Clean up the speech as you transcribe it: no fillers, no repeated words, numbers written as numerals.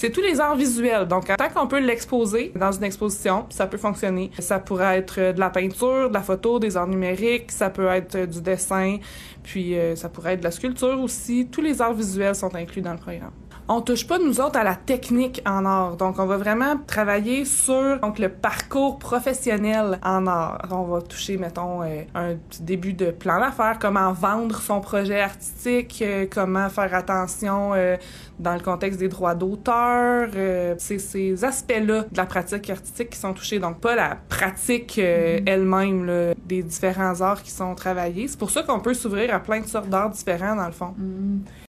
C'est tous les arts visuels. Donc, tant qu'on peut l'exposer dans une exposition, ça peut fonctionner. Ça pourrait être de la peinture, de la photo, des arts numériques, ça peut être du dessin, puis ça pourrait être de la sculpture aussi. Tous les arts visuels sont inclus dans le programme. On touche pas, nous autres, à la technique en art. Donc, on va vraiment travailler sur le parcours professionnel en art. On va toucher, mettons, un petit début de plan d'affaires, comment vendre son projet artistique, comment faire attention dans le contexte des droits d'auteur. C'est ces aspects-là de la pratique artistique qui sont touchés. Donc, pas la pratique elle-même là, des différents arts qui sont travaillés. C'est pour ça qu'on peut s'ouvrir à plein de sortes d'arts différents, dans le fond.